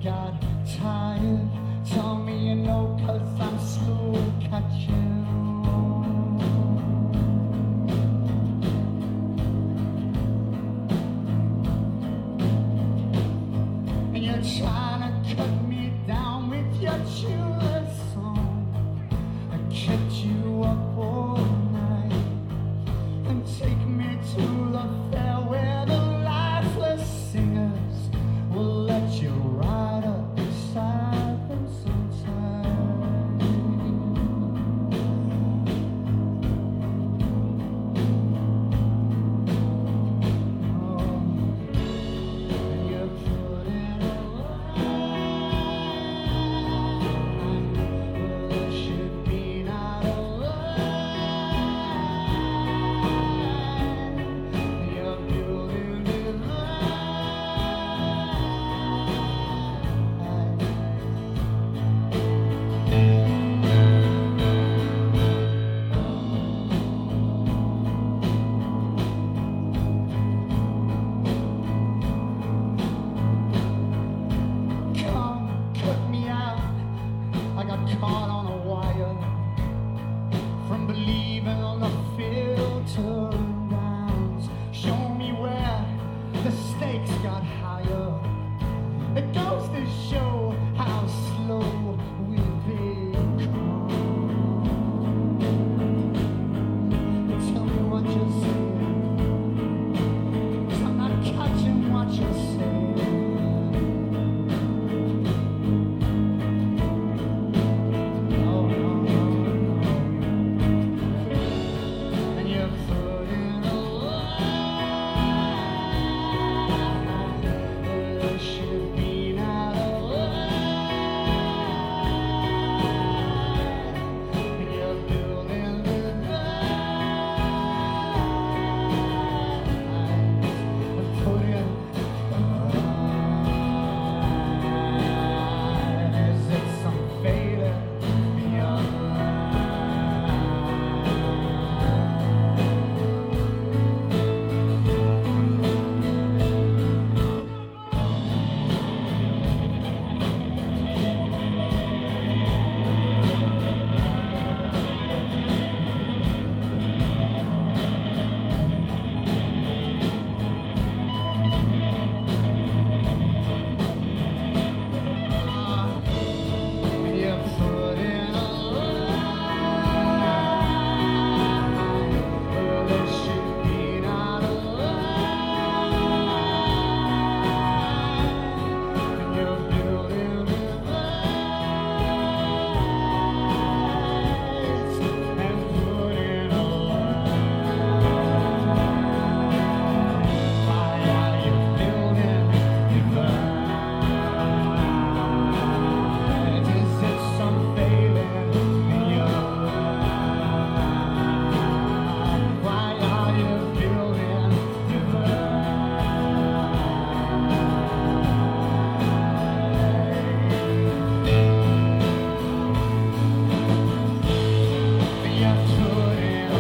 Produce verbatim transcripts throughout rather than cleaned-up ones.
got tired. Told me you know, cause I'm slow catching. And you're trying to cut me down with your tuneless song. I kept you up all night and take me to the fair where the lifeless singers will let you ride up beside them sometime. Oh, and you put it alive. There should be not a line. You're building it Come, cut me out. I got caught on a wire from believing on the filter rounds. Show me where the stakes got higher. It goes to show how slow we've become. Tell me what you're saying, 'cause I'm not catching what you're saying. Oh, no, no, no. And you're putting a line. There should be not a line. And you're building the lines. And putting a line. Is it some failure in your you're putting a line. Well, there should be not a line. And you're building with lies and putting a line. Why are you building with lies? Is it some failing in your life? Why are you building with lies? You're putting a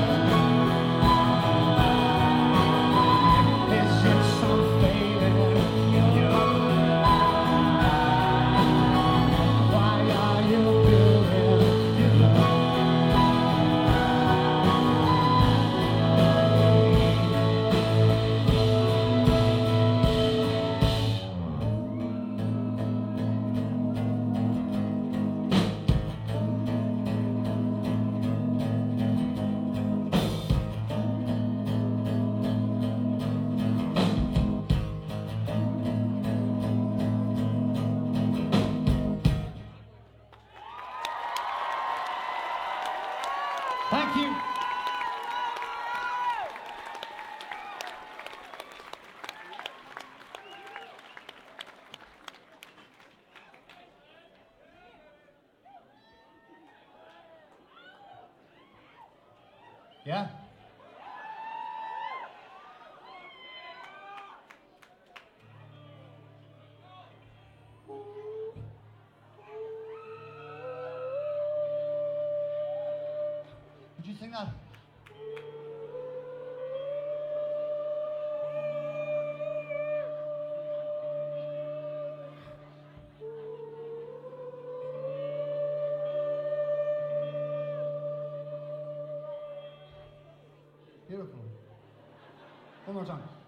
line. Is it some failing in your life? Why are you building with Thank you. Yeah. Would you sing that? One more time.